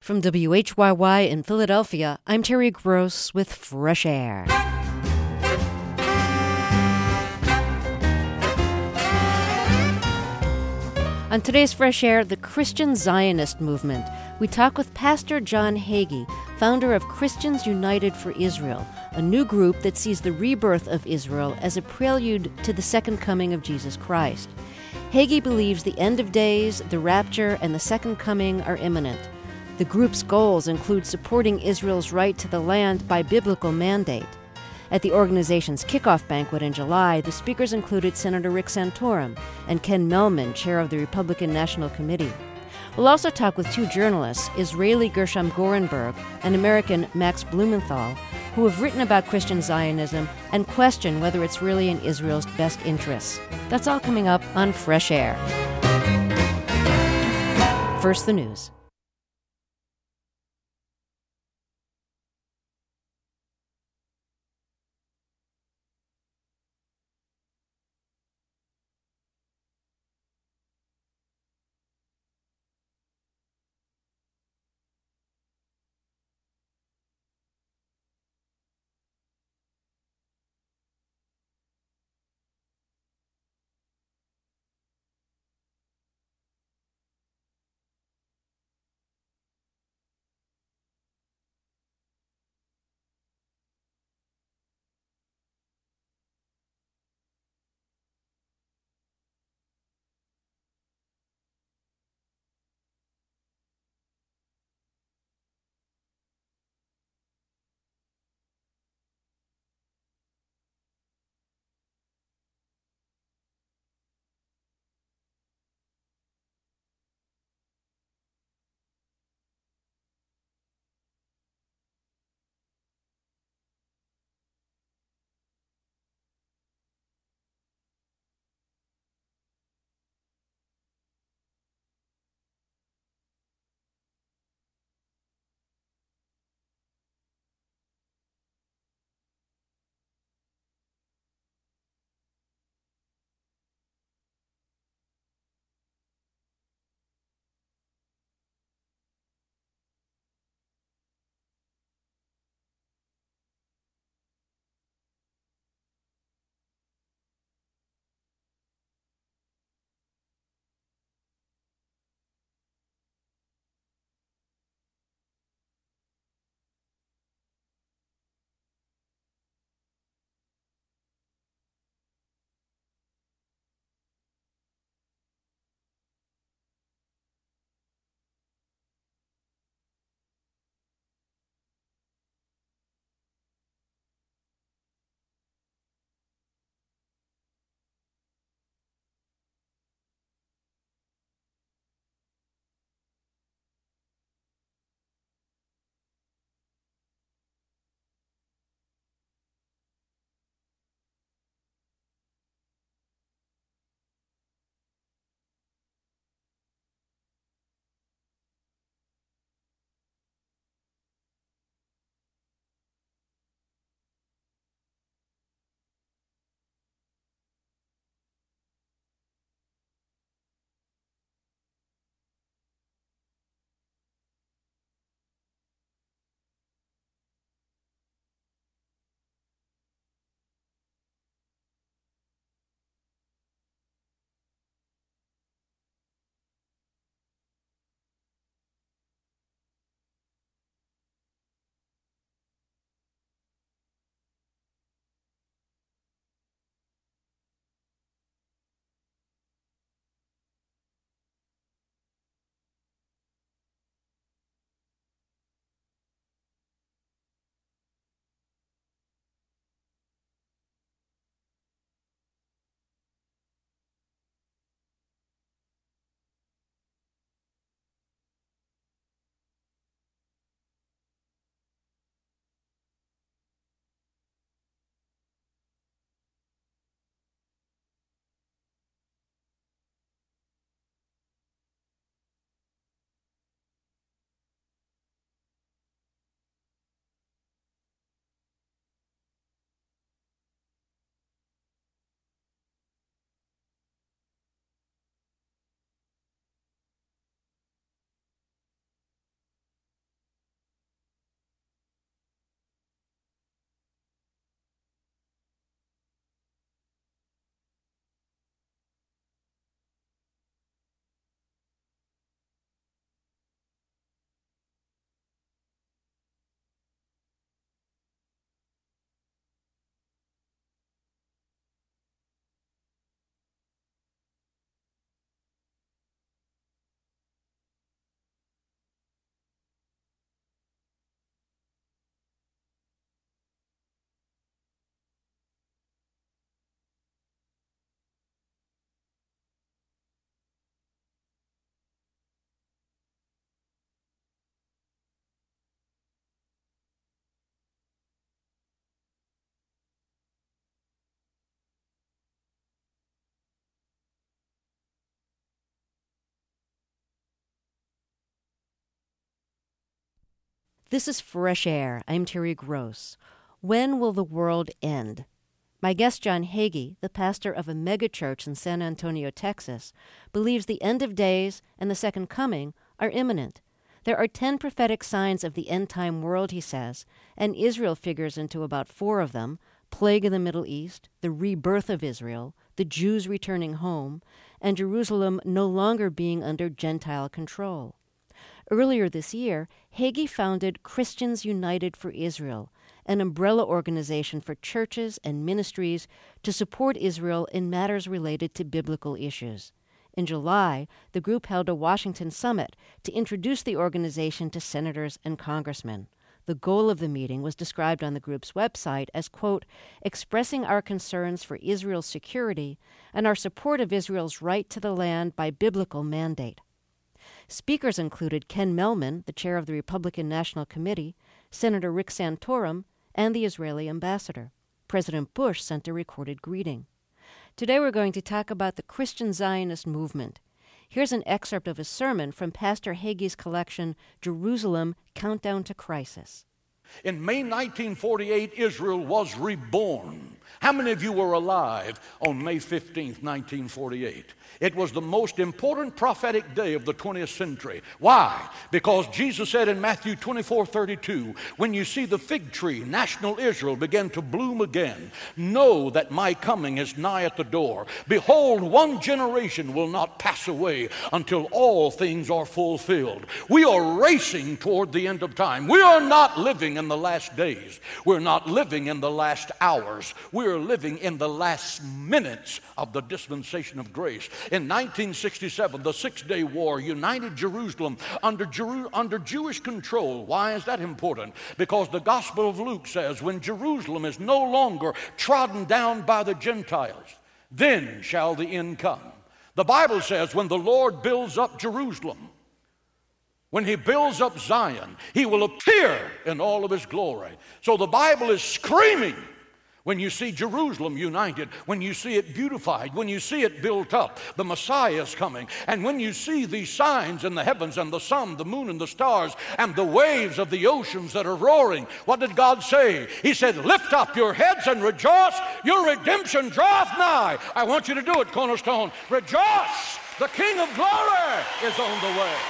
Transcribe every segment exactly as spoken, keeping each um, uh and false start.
From W H Y Y in Philadelphia, I'm Terry Gross with Fresh Air. On today's Fresh Air, the Christian Zionist movement. We talk with Pastor John Hagee, founder of Christians United for Israel, a new group that sees the rebirth of Israel as a prelude to the second coming of Jesus Christ. Hagee believes the end of days, the rapture, and the second coming are imminent. The group's goals include supporting Israel's right to the land by biblical mandate. At the organization's kickoff banquet in July, the speakers included Senator Rick Santorum and Ken Mehlman, chair of the Republican National Committee. We'll also talk with two journalists, Israeli Gershom Gorenberg and American Max Blumenthal, who have written about Christian Zionism and question whether it's really in Israel's best interests. That's all coming up on Fresh Air. First, the news. This is Fresh Air. I'm Terry Gross. When will the world end? My guest, John Hagee, the pastor of a megachurch in San Antonio, Texas, believes the end of days and the second coming are imminent. There are ten prophetic signs of the end-time world, he says, and Israel figures into about four of them: plague in the Middle East, the rebirth of Israel, the Jews returning home, and Jerusalem no longer being under Gentile control. Earlier this year, Hagee founded Christians United for Israel, an umbrella organization for churches and ministries to support Israel in matters related to biblical issues. In July, the group held a Washington summit to introduce the organization to senators and congressmen. The goal of the meeting was described on the group's website as, quote, expressing our concerns for Israel's security and our support of Israel's right to the land by biblical mandate. Speakers included Ken Mehlman, the chair of the Republican National Committee, Senator Rick Santorum, and the Israeli ambassador. President Bush sent a recorded greeting. Today we're going to talk about the Christian Zionist movement. Here's an excerpt of a sermon from Pastor Hagee's collection, Jerusalem, Countdown to Crisis. In May nineteen forty-eight, Israel was reborn. How many of you were alive on May fifteenth, nineteen forty-eight? It was the most important prophetic day of the twentieth century. Why? Because Jesus said in Matthew twenty-four thirty-two, when you see the fig tree, national Israel, begin to bloom again, know that my coming is nigh at the door. Behold, one generation will not pass away until all things are fulfilled. We are racing toward the end of time. We are not living in the last days. We're not living in the last hours. We're living in the last minutes of the dispensation of grace. In nineteen sixty-seven, the Six-Day War united Jerusalem under, Jeru- under Jewish control. Why is that important? Because the Gospel of Luke says, when Jerusalem is no longer trodden down by the Gentiles, then shall the end come. The Bible says when the Lord builds up Jerusalem, when he builds up Zion, he will appear in all of his glory. So the Bible is screaming when you see Jerusalem united, when you see it beautified, when you see it built up, the Messiah is coming. And when you see these signs in the heavens and the sun, the moon and the stars and the waves of the oceans that are roaring, what did God say? He said, lift up your heads and rejoice, your redemption draweth nigh. I want you to do it, Cornerstone. Rejoice, the King of glory is on the way.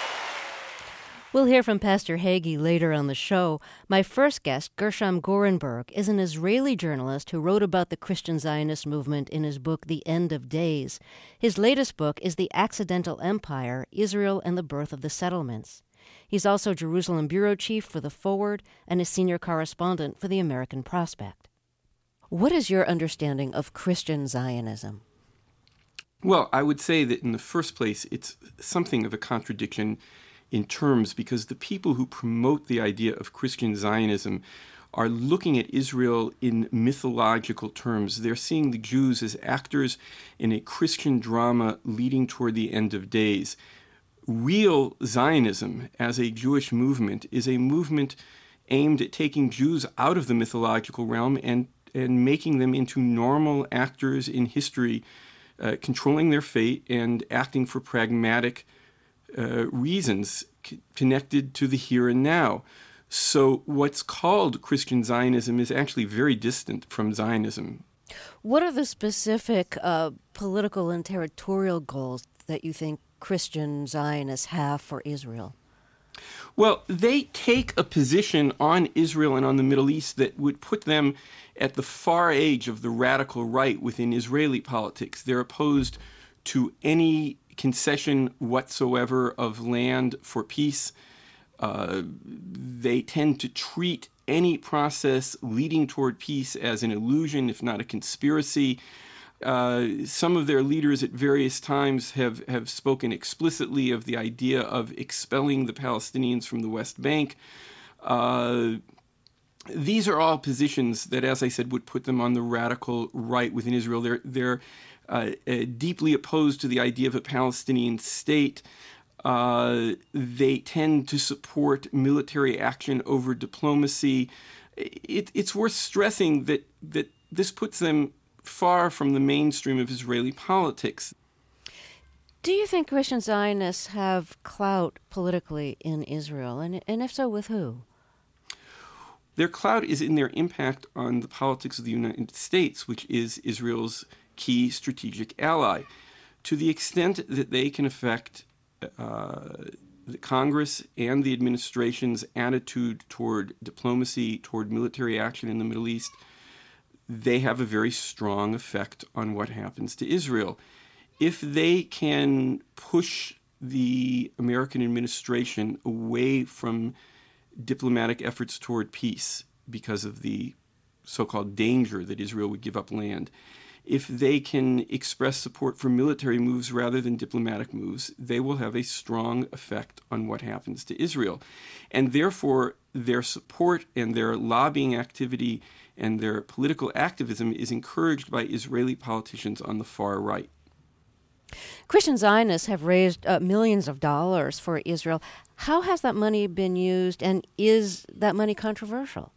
We'll hear from Pastor Hagee later on the show. My first guest, Gershom Gorenberg, is an Israeli journalist who wrote about the Christian Zionist movement in his book, The End of Days. His latest book is The Accidental Empire, Israel and the Birth of the Settlements. He's also Jerusalem bureau chief for The Forward and a senior correspondent for the American Prospect. What is your understanding of Christian Zionism? Well, I would say that in the first place, it's something of a contradiction in terms, because the people who promote the idea of Christian Zionism are looking at Israel in mythological terms. They're seeing the Jews as actors in a Christian drama leading toward the end of days. Real Zionism as a Jewish movement is a movement aimed at taking Jews out of the mythological realm and, and making them into normal actors in history, uh, controlling their fate and acting for pragmatic Uh, reasons c- connected to the here and now. So what's called Christian Zionism is actually very distant from Zionism. What are the specific uh, political and territorial goals that you think Christian Zionists have for Israel? Well, they take a position on Israel and on the Middle East that would put them at the far edge of the radical right within Israeli politics. They're opposed to any concession whatsoever of land for peace. Uh, they tend to treat any process leading toward peace as an illusion, if not a conspiracy. Uh, some of their leaders at various times have, have spoken explicitly of the idea of expelling the Palestinians from the West Bank. Uh, these are all positions that, as I said, would put them on the radical right within Israel. They're, they're Uh, uh, deeply opposed to the idea of a Palestinian state. Uh, they tend to support military action over diplomacy. It, it's worth stressing that, that this puts them far from the mainstream of Israeli politics. Do you think Christian Zionists have clout politically in Israel? And, and if so, with who? Their clout is in their impact on the politics of the United States, which is Israel's key strategic ally. To the extent that they can affect uh, the Congress and the administration's attitude toward diplomacy, toward military action in the Middle East, they have a very strong effect on what happens to Israel. If they can push the American administration away from diplomatic efforts toward peace because of the so-called danger that Israel would give up land, if they can express support for military moves rather than diplomatic moves, they will have a strong effect on what happens to Israel. And therefore, their support and their lobbying activity and their political activism is encouraged by Israeli politicians on the far right. Christian Zionists have raised uh, millions of dollars for Israel. How has that money been used, and is that money controversial?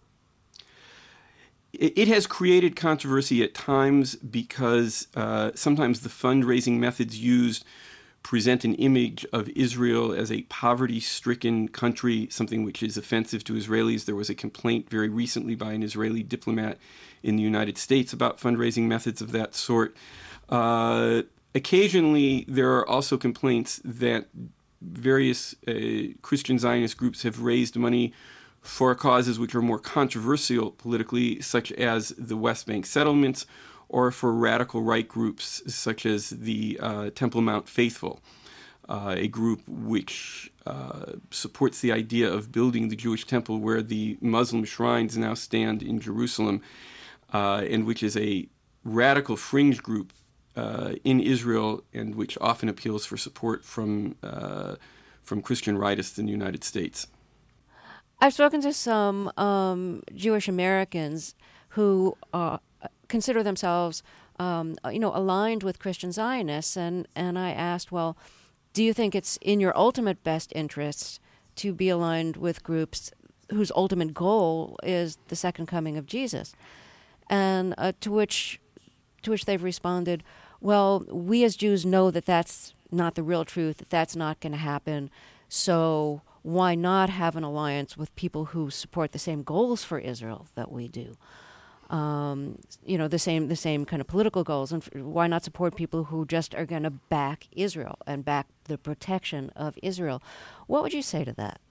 It has created controversy at times because uh, sometimes the fundraising methods used present an image of Israel as a poverty-stricken country, something which is offensive to Israelis. There was a complaint very recently by an Israeli diplomat in the United States about fundraising methods of that sort. Uh, occasionally, there are also complaints that various uh, Christian Zionist groups have raised money for causes which are more controversial politically, such as the West Bank settlements, or for radical right groups such as the uh, Temple Mount Faithful, uh, a group which uh, supports the idea of building the Jewish temple where the Muslim shrines now stand in Jerusalem, uh, and which is a radical fringe group uh, in Israel, and which often appeals for support from uh, from Christian rightists in the United States. I've spoken to some um, Jewish Americans who uh, consider themselves, um, you know, aligned with Christian Zionists, and, and I asked, well, do you think it's in your ultimate best interest to be aligned with groups whose ultimate goal is the second coming of Jesus? And uh, to which, to which they've responded, well, we as Jews know that that's not the real truth, that that's not going to happen, so why not have an alliance with people who support the same goals for Israel that we do? Um, you know, the same the same kind of political goals. And why not support people who just are going to back Israel and back the protection of Israel? What would you say to that?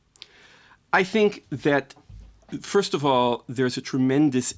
I think that, first of all, there's a tremendous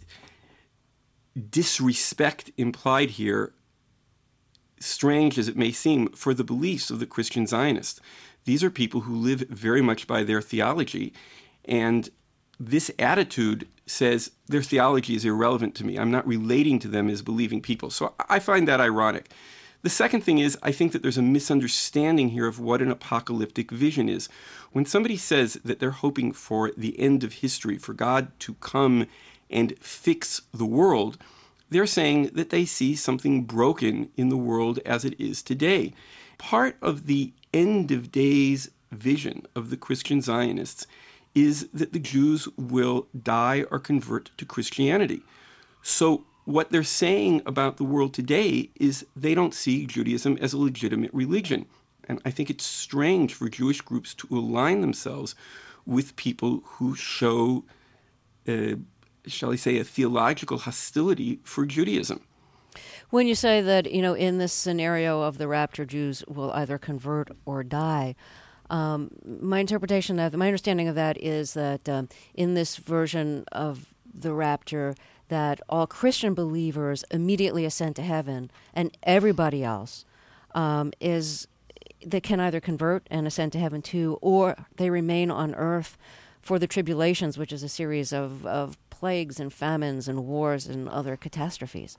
disrespect implied here, strange as it may seem, for the beliefs of the Christian Zionists. These are people who live very much by their theology, and this attitude says their theology is irrelevant to me. I'm not relating to them as believing people. So I find that ironic. The second thing is, I think that there's a misunderstanding here of what an apocalyptic vision is. When somebody says that they're hoping for the end of history, for God to come and fix the world, they're saying that they see something broken in the world as it is today. Part of the end of days vision of the Christian Zionists is that the Jews will die or convert to Christianity. So what they're saying about the world today is they don't see Judaism as a legitimate religion. And I think it's strange for Jewish groups to align themselves with people who show, uh, shall I say, a theological hostility for Judaism. When you say that, you know, in this scenario of the rapture, Jews will either convert or die, um, my interpretation of, my understanding of that is that um, in this version of the rapture, that all Christian believers immediately ascend to heaven, and everybody else um, is that can either convert and ascend to heaven too, or they remain on earth for the tribulations, which is a series of, of plagues and famines and wars and other catastrophes.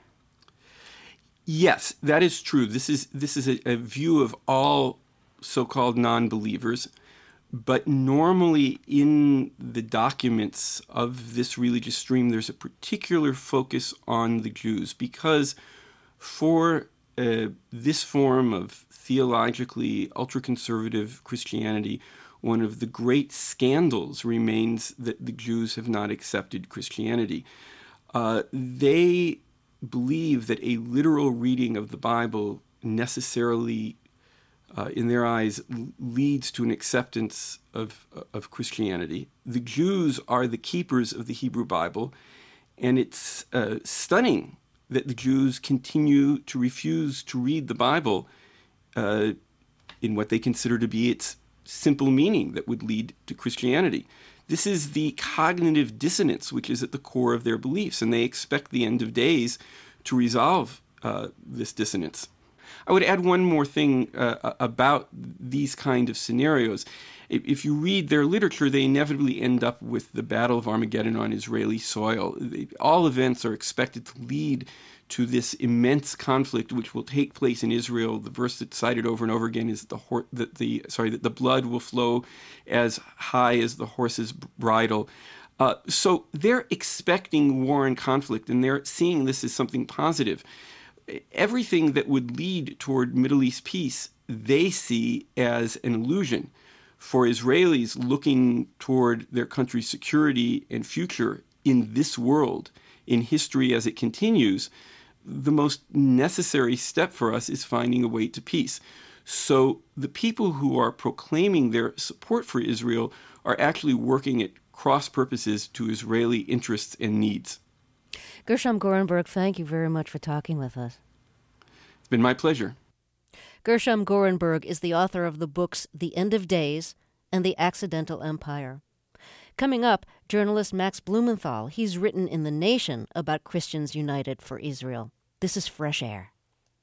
Yes, that is true. This is this is a, a view of all so-called non-believers, but normally in the documents of this religious stream, there's a particular focus on the Jews, because for uh, this form of theologically ultra-conservative Christianity, one of the great scandals remains that the Jews have not accepted Christianity. Uh, they believe that a literal reading of the Bible necessarily uh, in their eyes, l- leads to an acceptance of, of Christianity. The Jews are the keepers of the Hebrew Bible, and it's uh, stunning that the Jews continue to refuse to read the Bible uh, in what they consider to be its simple meaning that would lead to Christianity. This is the cognitive dissonance which is at the core of their beliefs, and they expect the end of days to resolve uh, this dissonance. I would add one more thing uh, about these kind of scenarios. If, if you read their literature, they inevitably end up with the Battle of Armageddon on Israeli soil. They, all events are expected to lead to this immense conflict which will take place in Israel. The verse that's cited over and over again is that the hor- that the sorry that the blood will flow as high as the horse's bridle. Uh, so they're expecting war and conflict, and they're seeing this as something positive. Everything that would lead toward Middle East peace, they see as an illusion. For Israelis looking toward their country's security and future in this world, in history as it continues, the most necessary step for us is finding a way to peace. So the people who are proclaiming their support for Israel are actually working at cross purposes to Israeli interests and needs. Gershom Gorenberg, thank you very much for talking with us. It's been my pleasure. Gershom Gorenberg is the author of the books The End of Days and The Accidental Empire. Coming up, journalist Max Blumenthal. He's written in The Nation about Christians United for Israel. This is Fresh Air.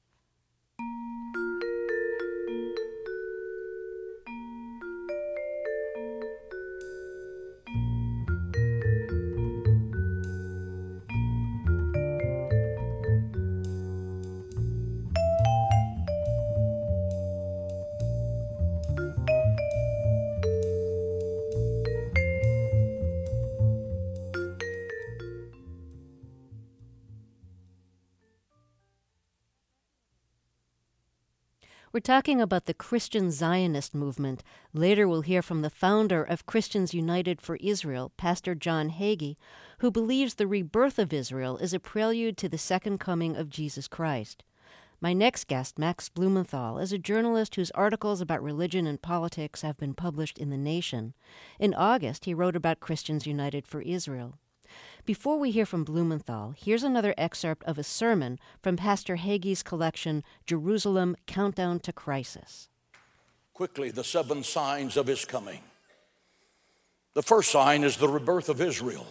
We're talking about the Christian Zionist movement. Later we'll hear from the founder of Christians United for Israel, Pastor John Hagee, who believes the rebirth of Israel is a prelude to the second coming of Jesus Christ. My next guest, Max Blumenthal, is a journalist whose articles about religion and politics have been published in The Nation. In August, he wrote about Christians United for Israel. Before we hear from Blumenthal, here's another excerpt of a sermon from Pastor Hagee's collection, Jerusalem, Countdown to Crisis. Quickly, the seven signs of his coming. The first sign is the rebirth of Israel.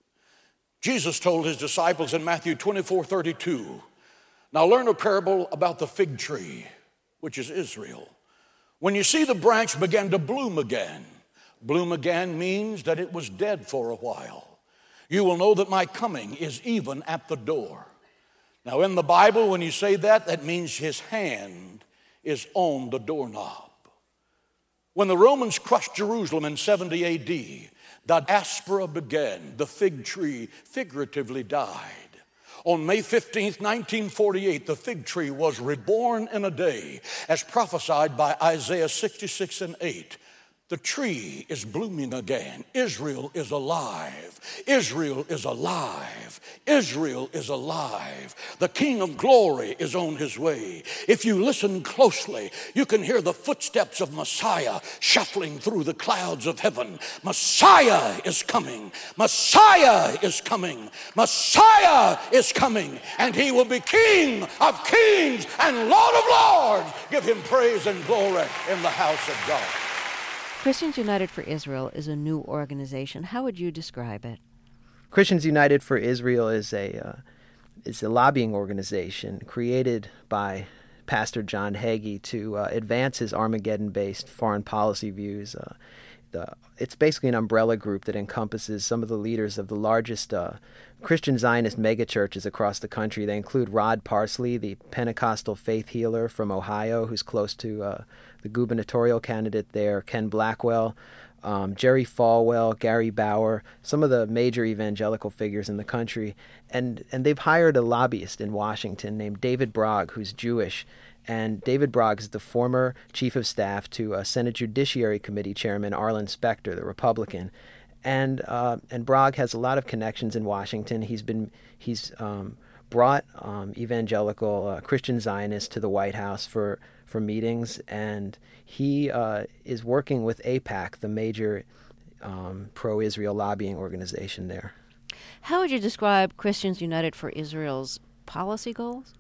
Jesus told his disciples in Matthew twenty-four thirty-two, "Now learn a parable about the fig tree, which is Israel. When you see the branch begin to bloom again," bloom again means that it was dead for a while, "you will know that my coming is even at the door." Now in the Bible, when you say that, that means his hand is on the doorknob. When the Romans crushed Jerusalem in seventy A D, the diaspora began. The fig tree figuratively died. On May fifteenth, nineteen forty-eight, the fig tree was reborn in a day, as prophesied by Isaiah sixty-six and eight. The tree is blooming again. Israel is alive. Israel is alive. Israel is alive. The King of Glory is on his way. If you listen closely, you can hear the footsteps of Messiah shuffling through the clouds of heaven. Messiah is coming. Messiah is coming. Messiah is coming. And he will be King of kings and Lord of lords. Give him praise and glory in the house of God. Christians United for Israel is a new organization. How would you describe it? Christians United for Israel is a uh, is a lobbying organization created by Pastor John Hagee to uh, advance his Armageddon-based foreign policy views. Uh, the, it's basically an umbrella group that encompasses some of the leaders of the largest uh, Christian Zionist megachurches across the country. They include Rod Parsley, the Pentecostal faith healer from Ohio, who's close to uh, the gubernatorial candidate there, Ken Blackwell, um, Jerry Falwell, Gary Bauer, some of the major evangelical figures in the country. And, and they've hired a lobbyist in Washington named David Bragg, who's Jewish. And David Bragg is the former chief of staff to uh, Senate Judiciary Committee Chairman Arlen Specter, the Republican. And uh, and Bragg has a lot of connections in Washington. He's been he's um, brought um, evangelical uh, Christian Zionists to the White House for for meetings, and he uh, is working with AIPAC, the major um, pro-Israel lobbying organization there. How would you describe Christians United for Israel's policy goals?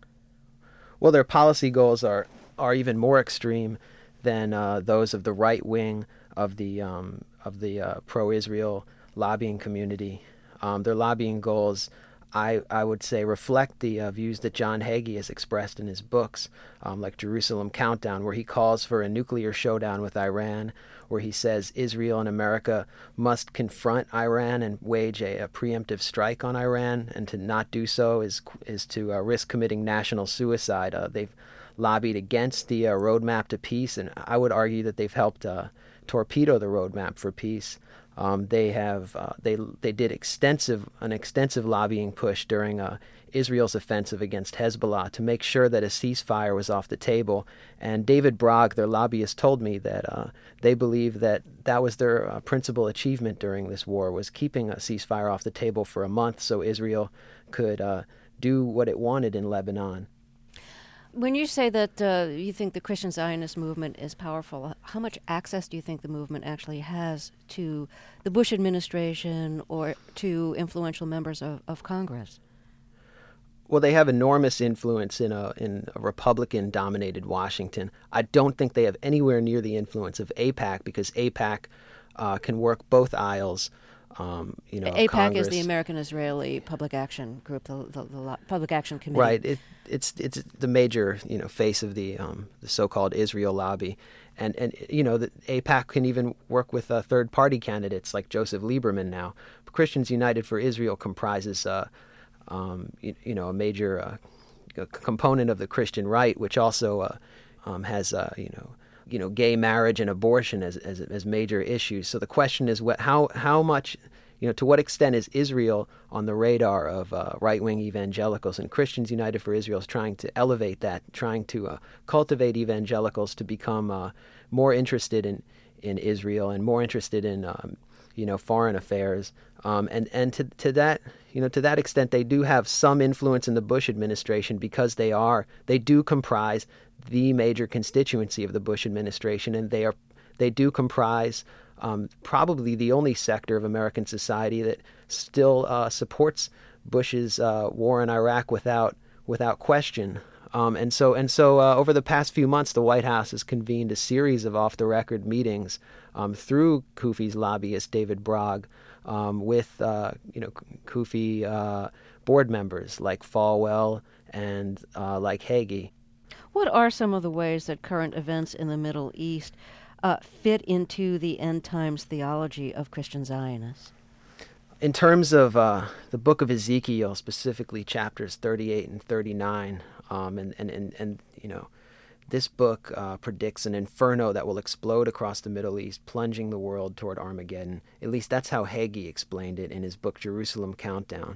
Well, their policy goals are, are even more extreme than uh, those of the right wing of the um, of the uh, pro-Israel lobbying community. Um, their lobbying goals, I, I would say, reflect the uh, views that John Hagee has expressed in his books, um, like Jerusalem Countdown, where he calls for a nuclear showdown with Iran, where he says Israel and America must confront Iran and wage a, a preemptive strike on Iran, and to not do so is is to uh, risk committing national suicide. Uh, they've lobbied against the uh, roadmap to peace, and I would argue that they've helped uh, torpedo the roadmap for peace. Um, they have uh, they they did extensive an extensive lobbying push during uh, Israel's offensive against Hezbollah to make sure that a ceasefire was off the table. And David Bragg, their lobbyist, told me that uh, they believe that that was their uh, principal achievement during this war, was keeping a ceasefire off the table for a month so Israel could uh, do what it wanted in Lebanon. When you say that uh, you think the Christian Zionist movement is powerful, how much access do you think the movement actually has to the Bush administration or to influential members of, of Congress? Well, they have enormous influence in a in a Republican-dominated Washington. I don't think they have anywhere near the influence of AIPAC, because AIPAC uh, can work both aisles. Um, you know, AIPAC Congress. is the American-Israeli Public Action Group, the, the, the Public Action Committee. Right. It, it's it's the major you know face of the um, the so-called Israel lobby, and and you know the AIPAC can even work with uh, third-party candidates like Joseph Lieberman now. But Christians United for Israel comprises uh, um, you, you know a major uh, component of the Christian right, which also uh, um, has uh, you know. you know, gay marriage and abortion as, as as major issues. So the question is, what, how how much, you know, to what extent is Israel on the radar of uh, right-wing evangelicals? And Christians United for Israel is trying to elevate that, trying to uh, cultivate evangelicals to become uh, more interested in, in Israel and more interested in, um, you know, foreign affairs. Um, and and to to that, you know, to that extent, they do have some influence in the Bush administration because they are they do comprise the major constituency of the Bush administration, and they are they do comprise um, probably the only sector of American society that still uh, supports Bush's uh, war in Iraq without without question. Um, and so and so uh, over the past few months, the White House has convened a series of off-the-record meetings um, through Kufi's lobbyist David Bragg um, with uh, you know Kufi uh, board members like Falwell and uh, like Hagee. What are some of the ways that current events in the Middle East uh, fit into the end times theology of Christian Zionists? In terms of uh, the book of Ezekiel, specifically chapters thirty-eight and thirty-nine, um, and, and, and, and, you know, this book uh, predicts an inferno that will explode across the Middle East, plunging the world toward Armageddon. At least that's how Hagee explained it in his book, Jerusalem Countdown.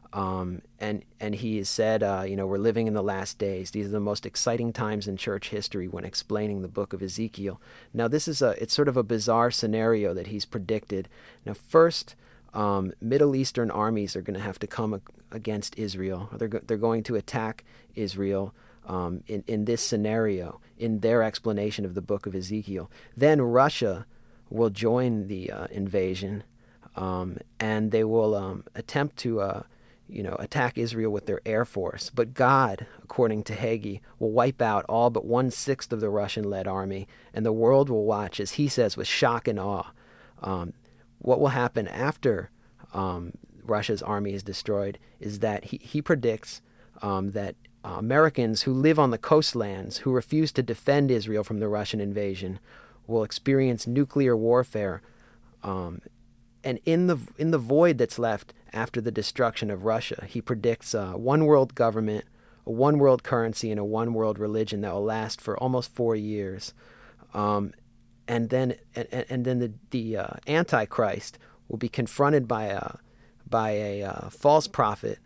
Um, and, and he has said, uh, you know, we're living in the last days. These are the most exciting times in church history when explaining the book of Ezekiel. Now, this is a, it's sort of a bizarre scenario that he's predicted. Now, first, um, Middle Eastern armies are going to have to come ag- against Israel. They're, go- they're going to attack Israel um, in, in this scenario, in their explanation of the book of Ezekiel. Then Russia will join the uh, invasion, um, and they will um, attempt to uh, you know, attack Israel with their air force. But God, according to Hagee, will wipe out all but one-sixth of the Russian-led army, and the world will watch, as he says, with shock and awe. Um, what will happen after um, Russia's army is destroyed is that he, he predicts um, that uh, Americans who live on the coastlands, who refuse to defend Israel from the Russian invasion, will experience nuclear warfare. Um, and in the in the void that's left after the destruction of Russia, he predicts a one world government, a one world currency, and a one world religion that will last for almost four years. Um, and then and, and then the the uh, Antichrist will be confronted by a by a uh, false prophet,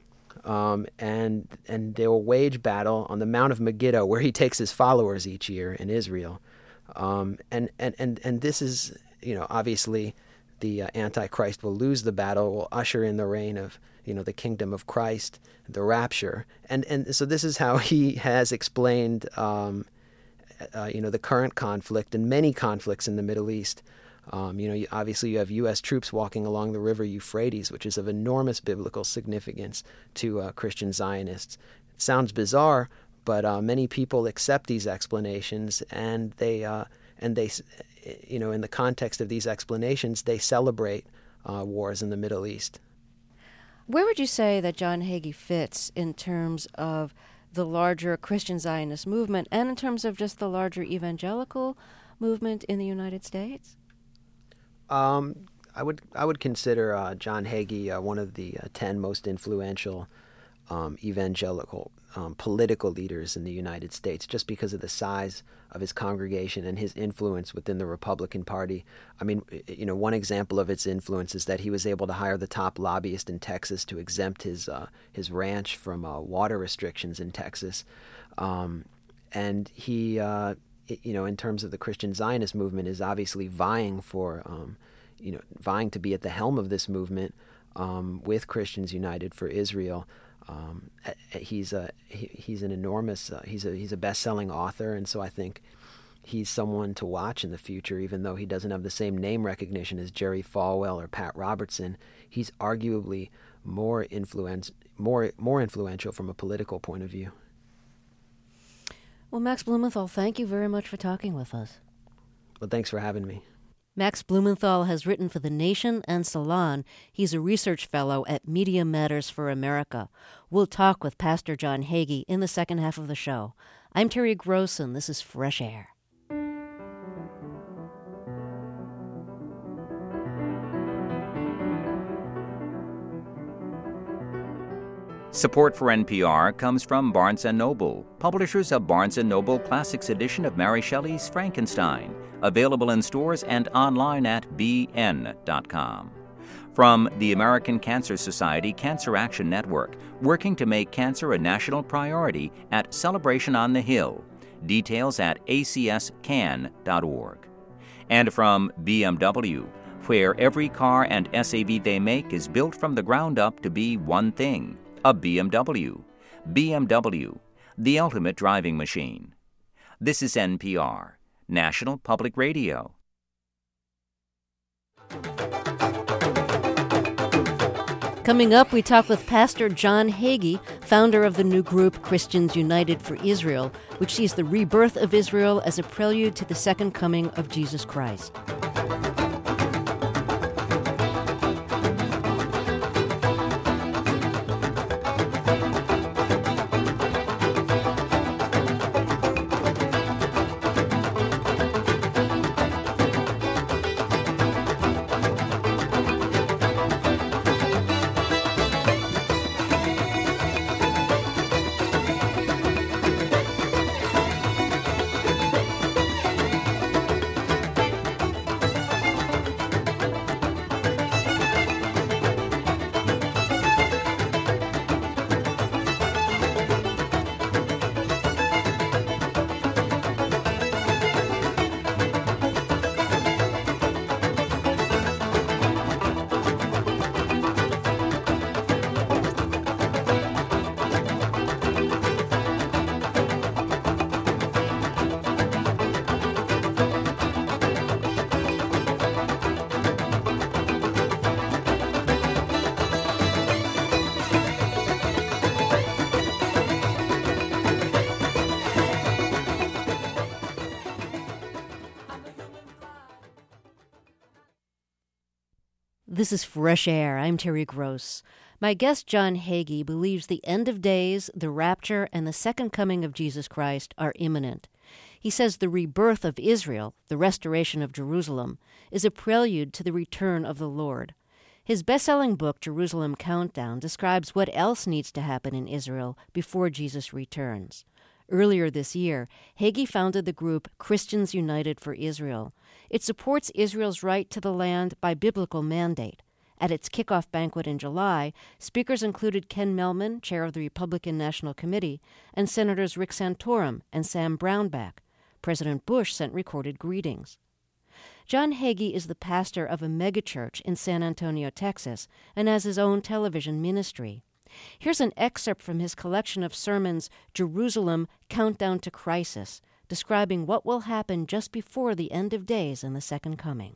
um, and and they will wage battle on the Mount of Megiddo, where he takes his followers each year in Israel. Um, and, and and and this is, you know, obviously the uh, Antichrist will lose the battle, will usher in the reign of, you know, the kingdom of Christ, the rapture. And and so this is how he has explained, um, uh, you know, the current conflict and many conflicts in the Middle East. Um, you know, you, obviously you have U S troops walking along the river Euphrates, which is of enormous biblical significance to uh, Christian Zionists. It sounds bizarre, but uh, many people accept these explanations, and they, uh, and they, you know, in the context of these explanations, they celebrate uh, wars in the Middle East. Where would you say that John Hagee fits in terms of the larger Christian Zionist movement and in terms of just the larger evangelical movement in the United States? Um, I would I would consider uh, John Hagee uh, one of the uh, ten most influential um, evangelical um, political leaders in the United States, just because of the size of his congregation and his influence within the Republican Party. I mean, you know, one example of its influence is that he was able to hire the top lobbyist in Texas to exempt his uh, his ranch from uh, water restrictions in Texas, um, and he. Uh, you know, in terms of the Christian Zionist movement, is obviously vying for, um, you know, vying to be at the helm of this movement um, with Christians United for Israel. Um, he's a he, he's an enormous uh, he's a he's a best-selling author, and so I think he's someone to watch in the future. Even though he doesn't have the same name recognition as Jerry Falwell or Pat Robertson, he's arguably more influence more more influential from a political point of view. Well, Max Blumenthal, thank you very much for talking with us. Well, thanks for having me. Max Blumenthal has written for The Nation and Salon. He's a research fellow at Media Matters for America. We'll talk with Pastor John Hagee in the second half of the show. I'm Terry Gross, and this is Fresh Air. Support for N P R comes from Barnes and Noble, publishers of Barnes and Noble Classics edition of Mary Shelley's Frankenstein, available in stores and online at b n dot com. From the American Cancer Society Cancer Action Network, working to make cancer a national priority at Celebration on the Hill. Details at a c s can dot org. And from B M W, where every car and S A V they make is built from the ground up to be one thing, a B M W. B M W, the ultimate driving machine. This is N P R, National Public Radio. Coming up, we talk with Pastor John Hagee, founder of the new group Christians United for Israel, which sees the rebirth of Israel as a prelude to the second coming of Jesus Christ. This is Fresh Air. I'm Terry Gross. My guest, John Hagee, believes the end of days, the rapture, and the second coming of Jesus Christ are imminent. He says the rebirth of Israel, the restoration of Jerusalem, is a prelude to the return of the Lord. His best-selling book, Jerusalem Countdown, describes what else needs to happen in Israel before Jesus returns. Earlier this year, Hagee founded the group Christians United for Israel. It supports Israel's right to the land by biblical mandate. At its kickoff banquet in July, speakers included Ken Mehlman, chair of the Republican National Committee, and Senators Rick Santorum and Sam Brownback. President Bush sent recorded greetings. John Hagee is the pastor of a megachurch in San Antonio, Texas, and has his own television ministry. Here's an excerpt from his collection of sermons, Jerusalem, Countdown to Crisis, describing what will happen just before the end of days and the second coming.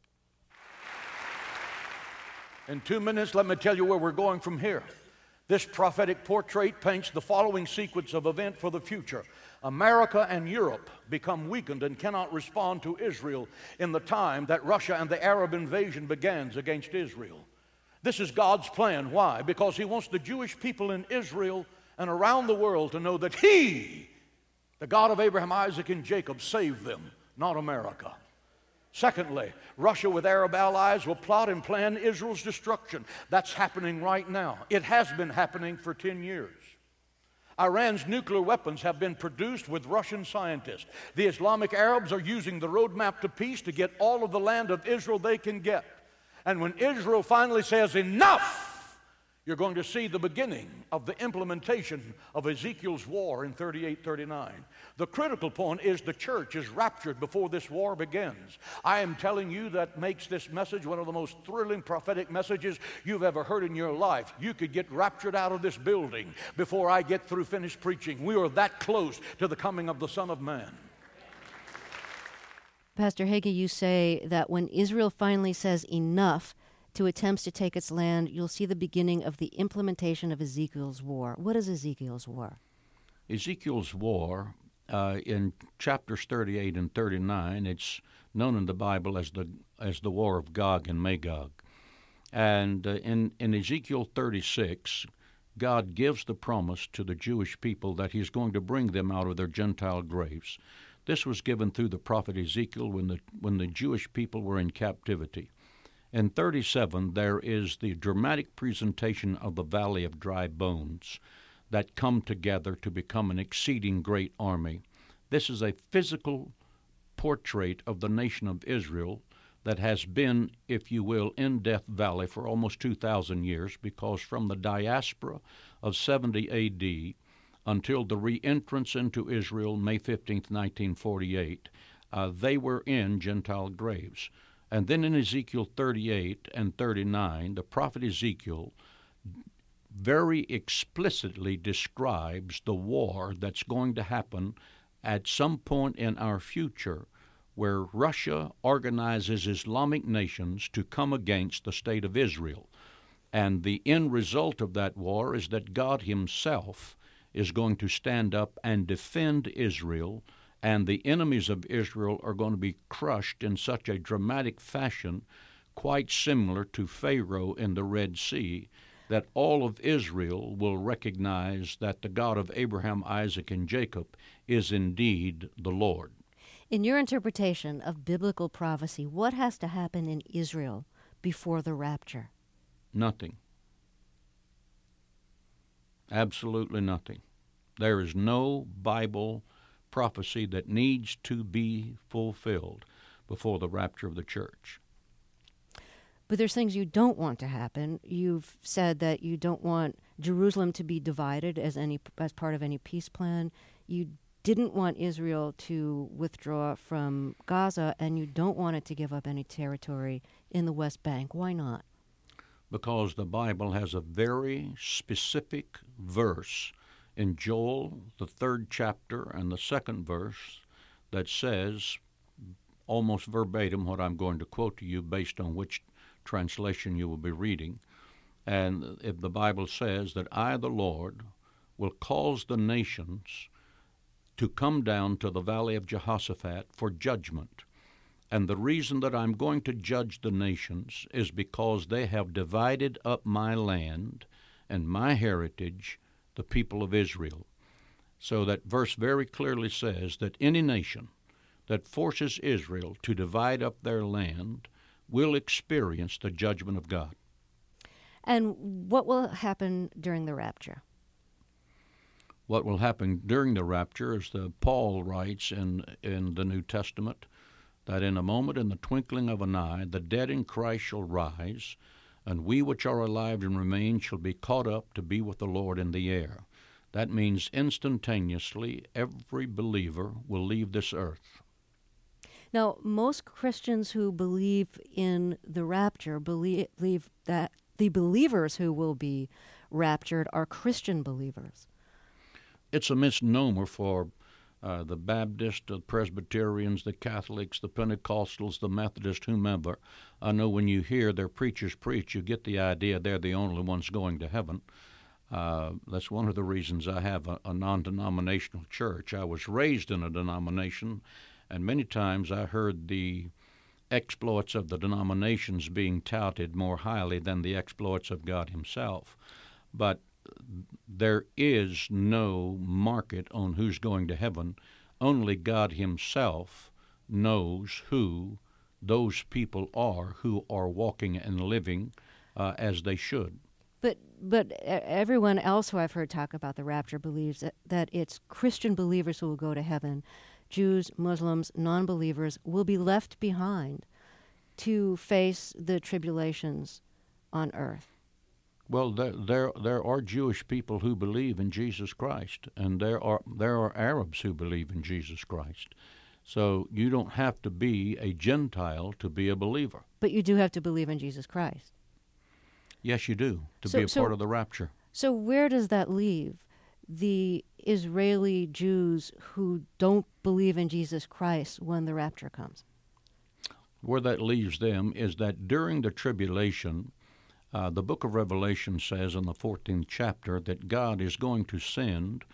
In two minutes, let me tell you where we're going from here. This prophetic portrait paints the following sequence of events for the future. America and Europe become weakened and cannot respond to Israel in the time that Russia and the Arab invasion begins against Israel. This is God's plan. Why? Because He wants the Jewish people in Israel and around the world to know that He, the God of Abraham, Isaac, and Jacob, saved them, not America. Secondly, Russia with Arab allies will plot and plan Israel's destruction. That's happening right now. It has been happening for ten years. Iran's nuclear weapons have been produced with Russian scientists. The Islamic Arabs are using the roadmap to peace to get all of the land of Israel they can get. And when Israel finally says enough, you're going to see the beginning of the implementation of Ezekiel's war in thirty-eight thirty-nine. The critical point is the church is raptured before this war begins. I am telling you that makes this message one of the most thrilling prophetic messages you've ever heard in your life. You could get raptured out of this building before I get through finished preaching. We are that close to the coming of the Son of Man. Pastor Hagee, you say that when Israel finally says enough to attempts to take its land, you'll see the beginning of the implementation of Ezekiel's war. What is Ezekiel's war? Ezekiel's war, uh, in chapters thirty-eight and thirty-nine, it's known in the Bible as the as the war of Gog and Magog. And uh, in, in Ezekiel thirty-six, God gives the promise to the Jewish people that He's going to bring them out of their Gentile graves. This was given through the prophet Ezekiel when the when the Jewish people were in captivity. In thirty-seven, there is the dramatic presentation of the Valley of Dry Bones that come together to become an exceeding great army. This is a physical portrait of the nation of Israel that has been, if you will, in Death Valley for almost two thousand years, because from the diaspora of seventy A D until the re-entrance into Israel, May fifteenth, nineteen forty-eight, uh, they were in Gentile graves. And then in Ezekiel thirty-eight and thirty-nine, the prophet Ezekiel very explicitly describes the war that's going to happen at some point in our future, where Russia organizes Islamic nations to come against the state of Israel. And the end result of that war is that God Himself is going to stand up and defend Israel, and the enemies of Israel are going to be crushed in such a dramatic fashion, quite similar to Pharaoh in the Red Sea, that all of Israel will recognize that the God of Abraham, Isaac, and Jacob is indeed the Lord. In your interpretation of biblical prophecy, what has to happen in Israel before the rapture? Nothing. Absolutely nothing. There is no Bible prophecy that needs to be fulfilled before the rapture of the church. But there's things you don't want to happen. You've said that you don't want Jerusalem to be divided as any as part of any peace plan. You didn't want Israel to withdraw from Gaza, and you don't want it to give up any territory in the West Bank. Why not? Because the Bible has a very specific verse in Joel, the third chapter, and the second verse that says, almost verbatim, what I'm going to quote to you based on which translation you will be reading. And if the Bible says that I, the Lord, will cause the nations to come down to the valley of Jehoshaphat for judgment. And the reason that I'm going to judge the nations is because they have divided up my land and my heritage, the people of Israel. So that verse very clearly says that any nation that forces Israel to divide up their land will experience the judgment of God. And what will happen during the rapture? What will happen during the rapture is that Paul writes in, in the New Testament that in a moment, in the twinkling of an eye, the dead in Christ shall rise, and we which are alive and remain shall be caught up to be with the Lord in the air. That means instantaneously every believer will leave this earth. Now, most Christians who believe in the rapture believe, believe that the believers who will be raptured are Christian believers. It's a misnomer for uh, the Baptists, the Presbyterians, the Catholics, the Pentecostals, the Methodists, whomever. I know when you hear their preachers preach, you get the idea they're the only ones going to heaven. Uh, that's one of the reasons I have a, a non-denominational church. I was raised in a denomination, and many times I heard the exploits of the denominations being touted more highly than the exploits of God himself. But there is no market on who's going to heaven. Only God himself knows who those people are who are walking and living uh, as they should. But but everyone else who I've heard talk about the rapture believes that, that it's Christian believers who will go to heaven. Jews, Muslims, non-believers will be left behind to face the tribulations on earth. Well, there, there there are Jewish people who believe in Jesus Christ, and there are there are Arabs who believe in Jesus Christ. So you don't have to be a Gentile to be a believer. But you do have to believe in Jesus Christ. Yes, you do, to so, be a so, part of the rapture. So where does that leave the Israeli Jews who don't believe in Jesus Christ when the rapture comes? Where that leaves them is that during the tribulation, uh, the book of Revelation says in the fourteenth chapter that God is going to send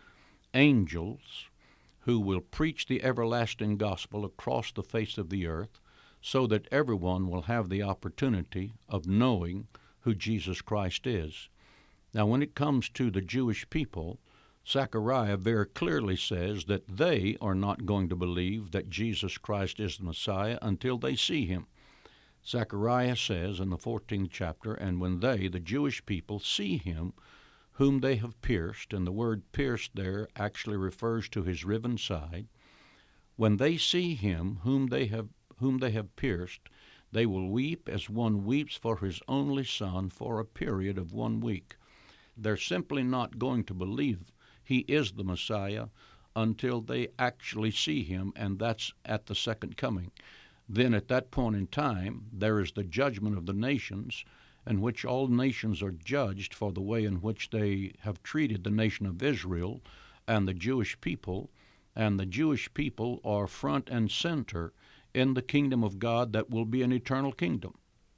angels who will preach the everlasting gospel across the face of the earth so that everyone will have the opportunity of knowing who Jesus Christ is. Now, when it comes to the Jewish people, Zechariah very clearly says that they are not going to believe that Jesus Christ is the Messiah until they see him. Zechariah says in the fourteenth chapter, and when they, the Jewish people, see him whom they have pierced, and the word pierced there actually refers to his riven side, when they see him whom they have whom they have pierced, they will weep as one weeps for his only son for a period of one week. They're simply not going to believe he is the Messiah until they actually see him, and that's at the second coming. Then at that point in time, there is the judgment of the nations, in which all nations are judged for the way in which they have treated the nation of Israel and the Jewish people, and the Jewish people are front and center in the kingdom of God that will be an eternal kingdom.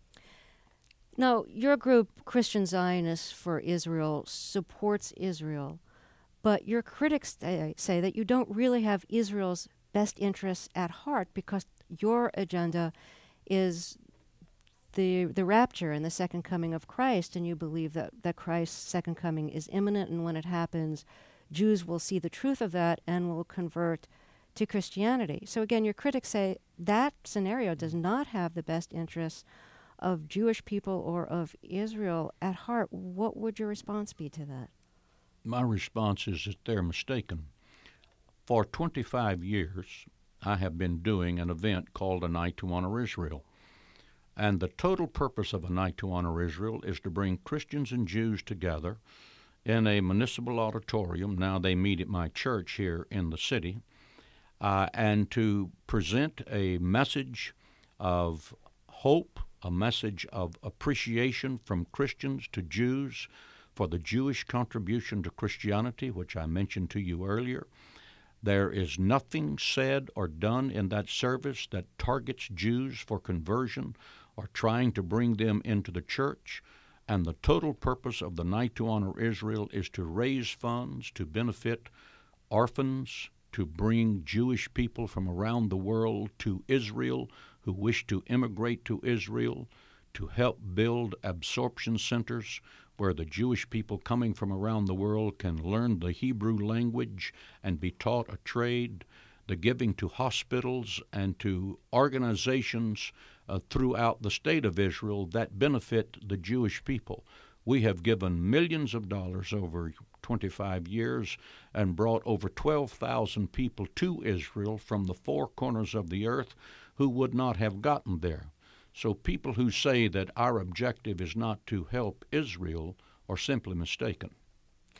Now, your group, Christian Zionists for Israel, supports Israel, but your critics say, say that you don't really have Israel's best interests at heart because your agenda is the the rapture and the second coming of Christ, and you believe that, that Christ's second coming is imminent, and when it happens, Jews will see the truth of that and will convert to Christianity. So again, your critics say that scenario does not have the best interests of Jewish people or of Israel at heart. What would your response be to that? My response is that they're mistaken. For twenty-five years, I have been doing an event called A Night to Honor Israel. And the total purpose of A Night to Honor Israel is to bring Christians and Jews together in a municipal auditorium. Now they meet at my church here in the city. Uh, and to present a message of hope, a message of appreciation from Christians to Jews for the Jewish contribution to Christianity, which I mentioned to you earlier. There is nothing said or done in that service that targets Jews for conversion or trying to bring them into the church. And the total purpose of the Night to Honor Israel is to raise funds to benefit orphans, to bring Jewish people from around the world to Israel who wish to immigrate to Israel, to help build absorption centers where the Jewish people coming from around the world can learn the Hebrew language and be taught a trade, the giving to hospitals and to organizations uh, throughout the state of Israel that benefit the Jewish people. We have given millions of dollars over twenty-five years and brought over twelve thousand people to Israel from the four corners of the earth who would not have gotten there. So people who say that our objective is not to help Israel are simply mistaken.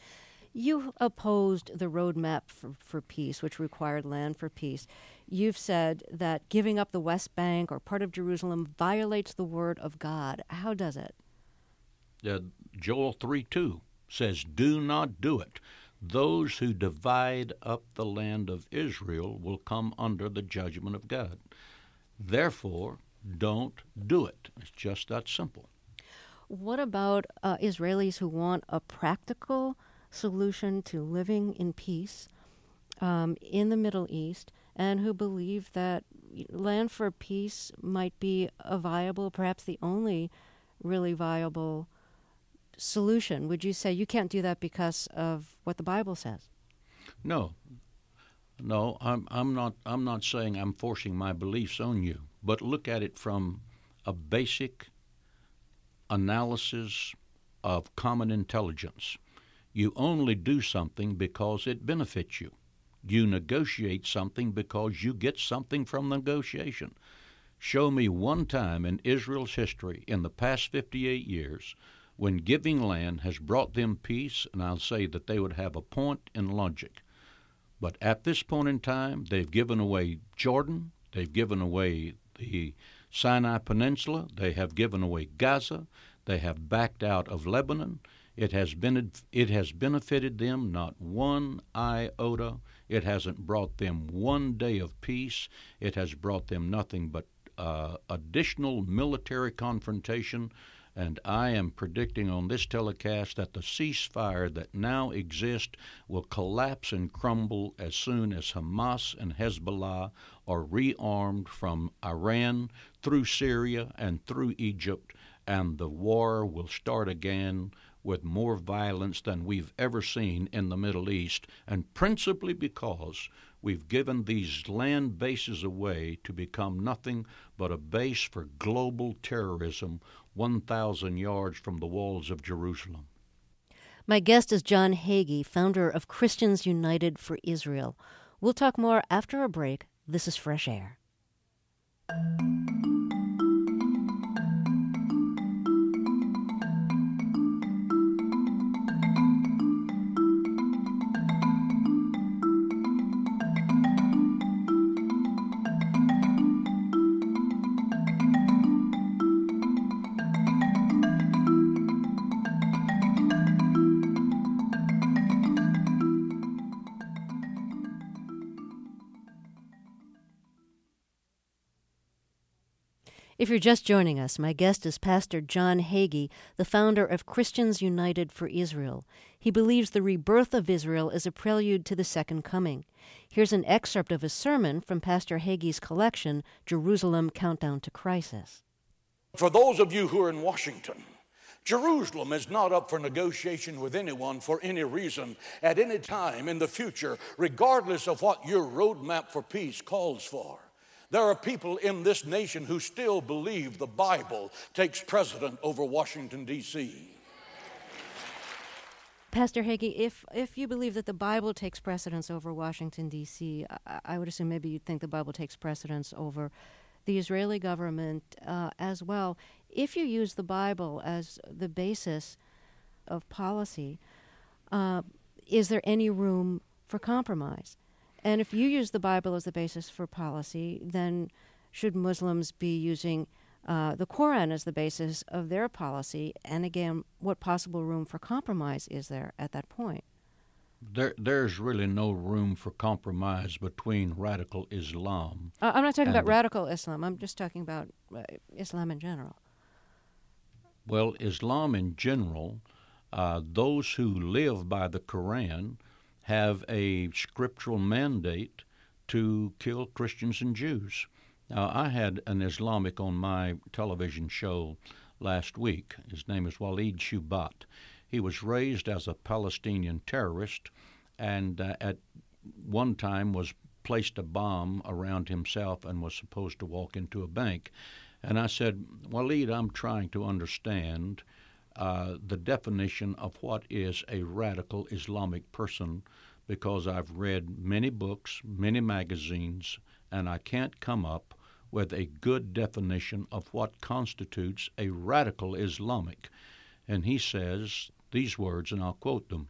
You opposed the roadmap for, for peace, which required land for peace. You've said that giving up the West Bank or part of Jerusalem violates the word of God. How does it? Uh, Joel three two says, "Do not do it. Those who divide up the land of Israel will come under the judgment of God. Therefore, don't do it." It's just that simple. What about uh, Israelis who want a practical solution to living in peace um, in the Middle East and who believe that land for peace might be a viable, perhaps the only really viable solution? Would you say you can't do that because of what the Bible says? No. No, I'm I'm not I'm not saying I'm forcing my beliefs on you, but look at it from a basic analysis of common intelligence. You only do something because it benefits you. You negotiate something because you get something from the negotiation. Show me one time in Israel's history in the past fifty-eight years when giving land has brought them peace, and I'll say that they would have a point in logic. But at this point in time, they've given away Jordan, they've given away the Sinai Peninsula, they have given away Gaza, they have backed out of Lebanon. It has been it has benefited them not one iota. It hasn't brought them one day of peace. It has brought them nothing but uh, additional military confrontation. And I am predicting on this telecast that the ceasefire that now exists will collapse and crumble as soon as Hamas and Hezbollah are rearmed from Iran through Syria and through Egypt, and the war will start again with more violence than we've ever seen in the Middle East, and principally because we've given these land bases away to become nothing but a base for global terrorism one thousand yards from the walls of Jerusalem. My guest is John Hagee, founder of Christians United for Israel. We'll talk more after a break. This is Fresh Air. If you're just joining us, my guest is Pastor John Hagee, the founder of Christians United for Israel. He believes the rebirth of Israel is a prelude to the Second Coming. Here's an excerpt of a sermon from Pastor Hagee's collection, Jerusalem Countdown to Crisis. For those of you who are in Washington, Jerusalem is not up for negotiation with anyone for any reason at any time in the future, regardless of what your roadmap for peace calls for. There are people in this nation who still believe the Bible takes precedent over Washington, D C Pastor Hagee, if if you believe that the Bible takes precedence over Washington, D C, I, I would assume maybe you'd think the Bible takes precedence over the Israeli government uh, as well. If you use the Bible as the basis of policy, uh, is there any room for compromise? And if you use the Bible as the basis for policy, then should Muslims be using uh, the Quran as the basis of their policy? And again, what possible room for compromise is there at that point? There, there's really no room for compromise between radical Islam. Uh, I'm not talking about radical Islam. I'm just talking about uh, Islam in general. Well, Islam in general, uh, those who live by the Quran have a scriptural mandate to kill Christians and Jews. Now, I had an Islamic on my television show last week. His name is Walid Shubat. He was raised as a Palestinian terrorist and uh, at one time was placed a bomb around himself and was supposed to walk into a bank. And I said, Walid, I'm trying to understand Uh, the definition of what is a radical Islamic person, because I've read many books, many magazines, and I can't come up with a good definition of what constitutes a radical Islamic. And he says these words, and I'll quote them: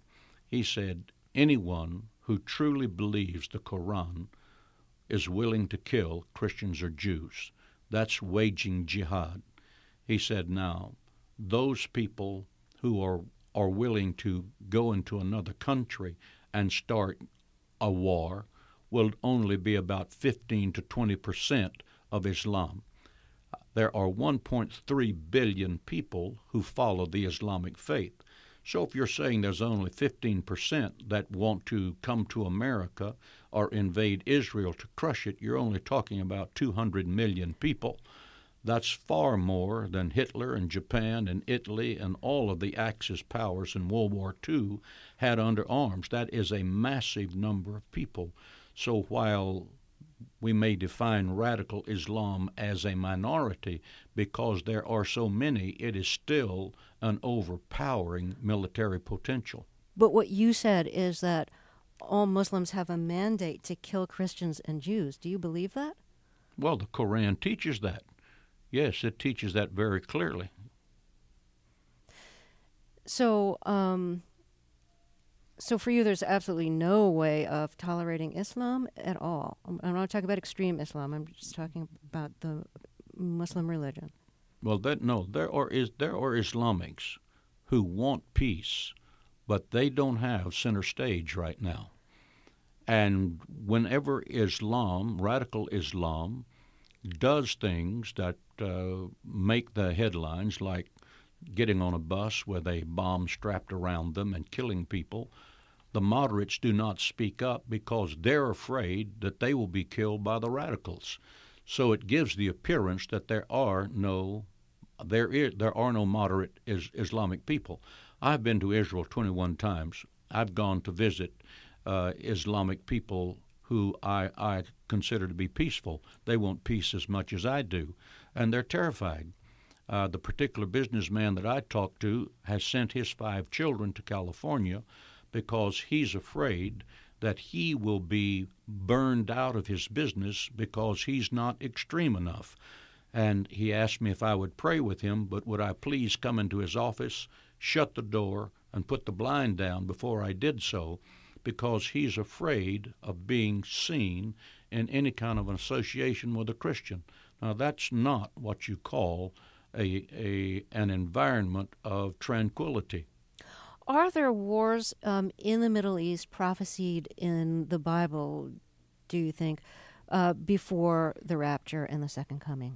He said, anyone who truly believes the Quran is willing to kill Christians or Jews. That's waging jihad. He said, now, those people who are, are willing to go into another country and start a war will only be about fifteen to twenty percent of Islam. There are one point three billion people who follow the Islamic faith. So if you're saying there's only fifteen percent that want to come to America or invade Israel to crush it, you're only talking about two hundred million people. That's far more than Hitler and Japan and Italy and all of the Axis powers in World War Two had under arms. That is a massive number of people. So while we may define radical Islam as a minority, because there are so many, it is still an overpowering military potential. But what you said is that all Muslims have a mandate to kill Christians and Jews. Do you believe that? Well, the Quran teaches that. Yes, it teaches that very clearly. So, um, so for you, there's absolutely no way of tolerating Islam at all. I'm not talking about extreme Islam. I'm just talking about the Muslim religion. Well, that no, there are is there are Islamics who want peace, but they don't have center stage right now. And whenever Islam, radical Islam, does things that uh, make the headlines, like getting on a bus with a bomb strapped around them and killing people, the moderates do not speak up because they're afraid that they will be killed by the radicals. So it gives the appearance that there are no there is there are no moderate is, Islamic people. I've been to Israel twenty-one times. I've gone to visit uh, Islamic people who I, I consider to be peaceful. They want peace as much as I do, and they're terrified. Uh, the particular businessman that I talked to has sent his five children to California because he's afraid that he will be burned out of his business because he's not extreme enough. And he asked me if I would pray with him, but would I please come into his office, shut the door, and put the blind down before I did so, because he's afraid of being seen in any kind of an association with a Christian. Now, that's not what you call a, a an environment of tranquility. Are there wars um, in the Middle East prophesied in the Bible, do you think, uh, before the rapture and the second coming?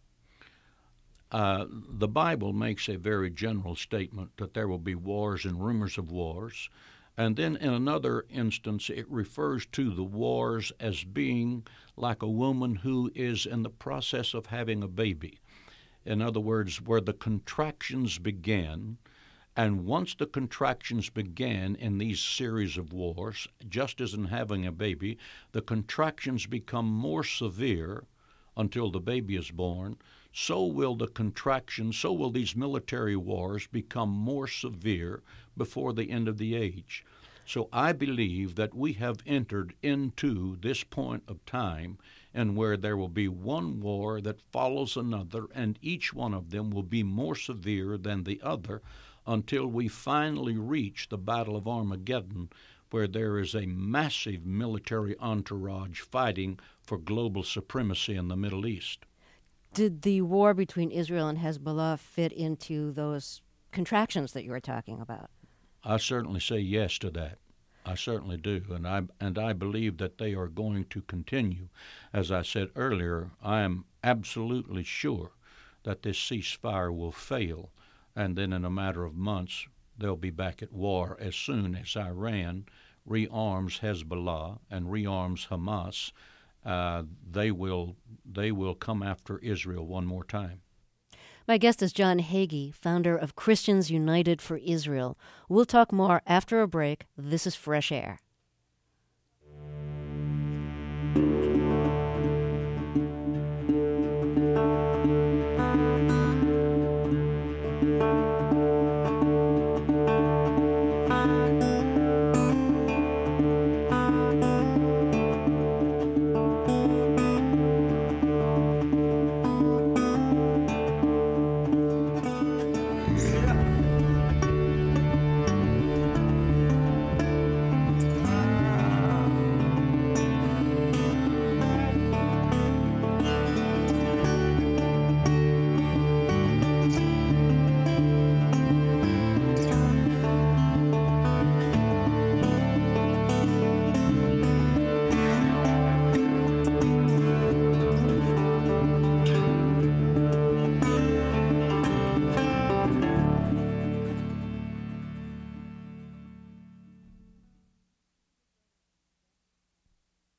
Uh, the Bible makes a very general statement that there will be wars and rumors of wars. And then in another instance, it refers to the wars as being like a woman who is in the process of having a baby. In other words, where the contractions began, and once the contractions began in these series of wars, just as in having a baby, the contractions become more severe until the baby is born. So will the contractions, so will these military wars become more severe before the end of the age. So I believe that we have entered into this point of time and where there will be one war that follows another, and each one of them will be more severe than the other until we finally reach the Battle of Armageddon, where there is a massive military entourage fighting for global supremacy in the Middle East. Did the war between Israel and Hezbollah fit into those contractions that you were talking about? I certainly say yes to that. I certainly do, and I and I believe that they are going to continue. As I said earlier, I am absolutely sure that this ceasefire will fail, and then in a matter of months they'll be back at war as soon as Iran rearms Hezbollah and rearms Hamas. Uh, they will they will come after Israel one more time. My guest is John Hagee, founder of Christians United for Israel. We'll talk more after a break. This is Fresh Air.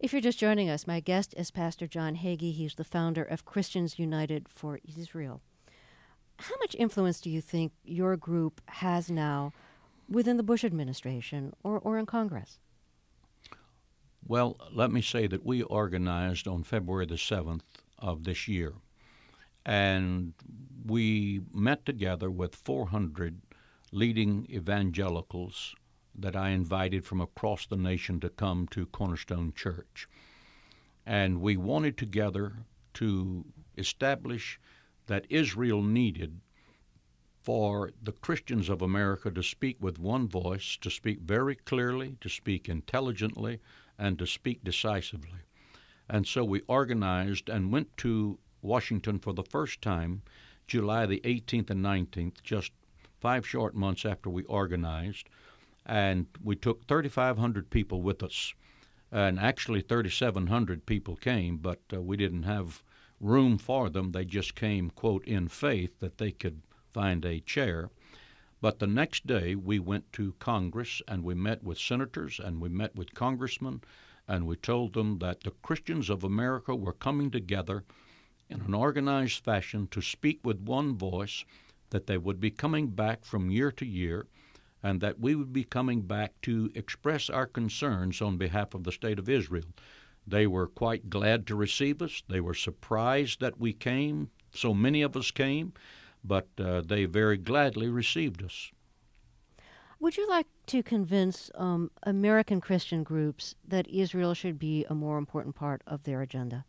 If you're just joining us, my guest is Pastor John Hagee. He's the founder of Christians United for Israel. How much influence do you think your group has now within the Bush administration or, or in Congress? Well, let me say that we organized on February the seventh of this year, and we met together with four hundred leading evangelicals that I invited from across the nation to come to Cornerstone Church. And we wanted together to establish that Israel needed for the Christians of America to speak with one voice, to speak very clearly, to speak intelligently, and to speak decisively. And so we organized and went to Washington for the first time, July the eighteenth and nineteenth, just five short months after we organized, and we took thirty-five hundred people with us. And actually thirty-seven hundred people came, but uh, we didn't have room for them. They just came, quote, in faith that they could find a chair. But the next day we went to Congress and we met with senators and we met with congressmen, and we told them that the Christians of America were coming together in an organized fashion to speak with one voice, that they would be coming back from year to year, and that we would be coming back to express our concerns on behalf of the state of Israel. They were quite glad to receive us. They were surprised that we came. So many of us came, but uh, they very gladly received us. Would you like to convince um, American Christian groups that Israel should be a more important part of their agenda?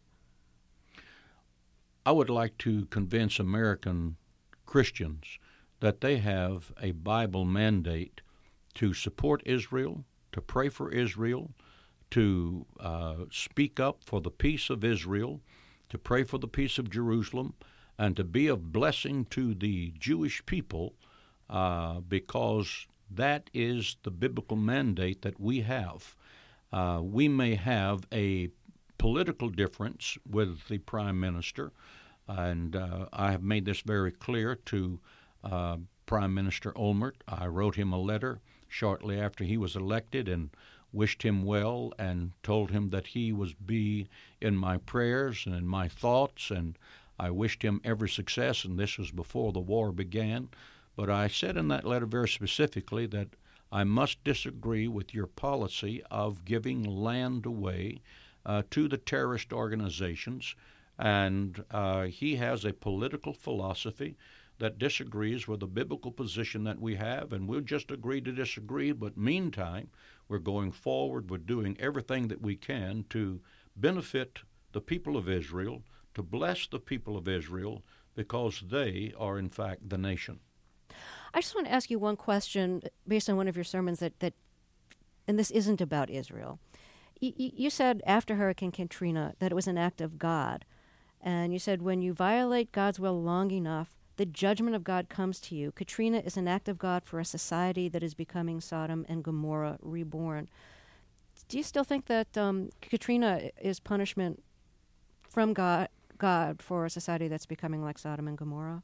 I would like to convince American Christians that they have a Bible mandate to support Israel, to pray for Israel, to uh, speak up for the peace of Israel, to pray for the peace of Jerusalem, and to be of blessing to the Jewish people, uh, because that is the biblical mandate that we have. Uh, we may have a political difference with the Prime Minister, and uh, I have made this very clear to Uh, Prime Minister Olmert. I wrote him a letter shortly after he was elected and wished him well and told him that he was be in my prayers and in my thoughts, and I wished him every success, and this was before the war began. But I said in that letter very specifically that I must disagree with your policy of giving land away uh, to the terrorist organizations, and uh, he has a political philosophy that disagrees with the biblical position that we have, and we'll just agree to disagree. But meantime, we're going forward with doing everything that we can to benefit the people of Israel, to bless the people of Israel, because they are, in fact, the nation. I just want to ask you one question based on one of your sermons that, that and this isn't about Israel. You, you said after Hurricane Katrina that it was an act of God, and you said when you violate God's will long enough, the judgment of God comes to you. Katrina is an act of God for a society that is becoming Sodom and Gomorrah reborn. Do you still think that um, Katrina is punishment from God, God for a society that's becoming like Sodom and Gomorrah?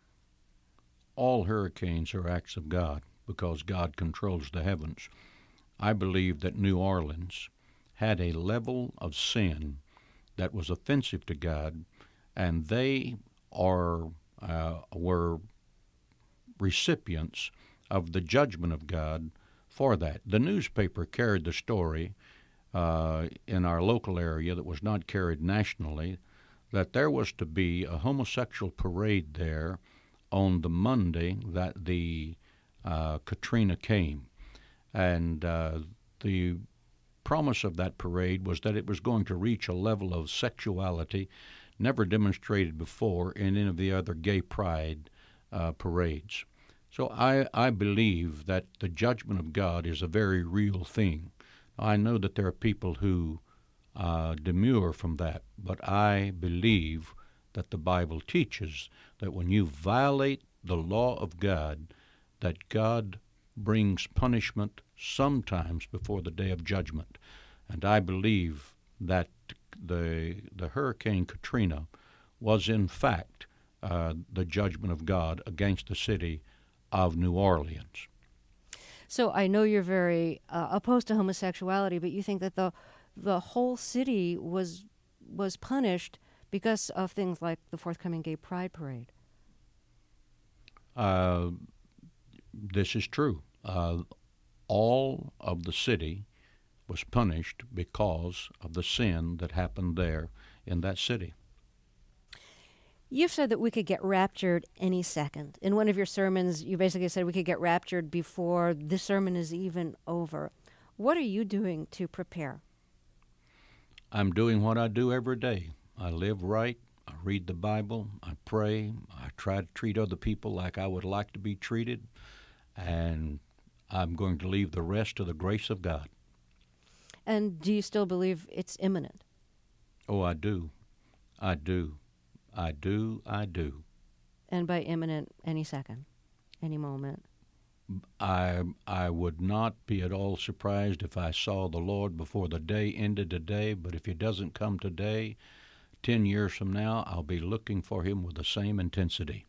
All hurricanes are acts of God because God controls the heavens. I believe that New Orleans had a level of sin that was offensive to God, and they are Uh, were recipients of the judgment of God for that. The newspaper carried the story uh, in our local area that was not carried nationally, that there was to be a homosexual parade there on the Monday that the uh, Katrina came. And uh, the promise of that parade was that it was going to reach a level of sexuality never demonstrated before in any of the other gay pride uh, parades. So I, I believe that the judgment of God is a very real thing. I know that there are people who uh, demur from that, but I believe that the Bible teaches that when you violate the law of God, that God brings punishment sometimes before the day of judgment. And I believe that the the Hurricane Katrina was in fact uh, the judgment of God against the city of New Orleans. So I know you're very uh, opposed to homosexuality, but you think that the the whole city was was punished because of things like the forthcoming Gay Pride Parade. Uh, this is true. Uh, all of the city was punished because of the sin that happened there in that city. You've said that we could get raptured any second. In one of your sermons, you basically said we could get raptured before this sermon is even over. What are you doing to prepare? I'm doing what I do every day. I live right. I read the Bible. I pray. I try to treat other people like I would like to be treated. And I'm going to leave the rest to the grace of God. And do you still believe it's imminent? Oh, I do. I do. I do. I do. And by imminent, any second, any moment? I I would not be at all surprised if I saw the Lord before the day ended today, but if he doesn't come today, ten years from now, I'll be looking for him with the same intensity.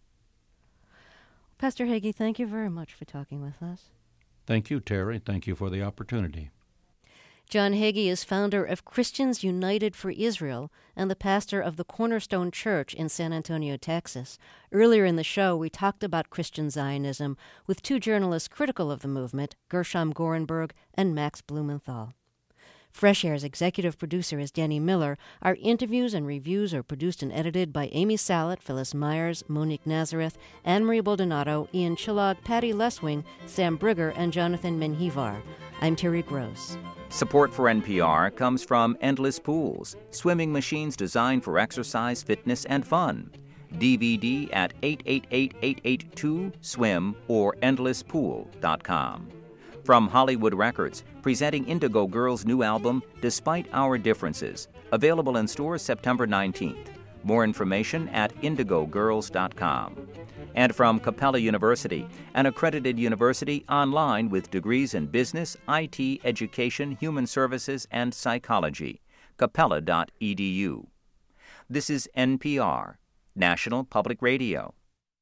Pastor Hagee, thank you very much for talking with us. Thank you, Terry. Thank you for the opportunity. John Hagee is founder of Christians United for Israel and the pastor of the Cornerstone Church in San Antonio, Texas. Earlier in the show, we talked about Christian Zionism with two journalists critical of the movement, Gershom Gorenberg and Max Blumenthal. Fresh Air's executive producer is Danny Miller. Our interviews and reviews are produced and edited by Amy Salet, Phyllis Myers, Monique Nazareth, Anne-Marie Baldonado, Ian Chillog, Patty Leswing, Sam Brigger, and Jonathan Menjivar. I'm Terry Gross. Support for N P R comes from Endless Pools, swimming machines designed for exercise, fitness, and fun. D V D at eight eight eight, eight eight two, swim or endless pool dot com. From Hollywood Records, presenting Indigo Girls' new album, Despite Our Differences, available in stores September nineteenth. More information at indigo girls dot com. And from Capella University, an accredited university online with degrees in business, I T, education, human services, and psychology. capella dot e d u. This is N P R, National Public Radio.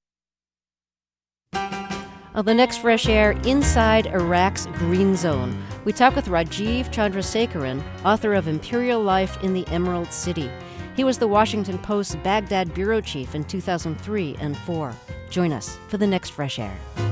On the next Fresh Air, inside Iraq's Green Zone, we talk with Rajiv Chandrasekaran, author of Imperial Life in the Emerald City. He was the Washington Post's Baghdad bureau chief in two thousand three and four. Join us for the next Fresh Air.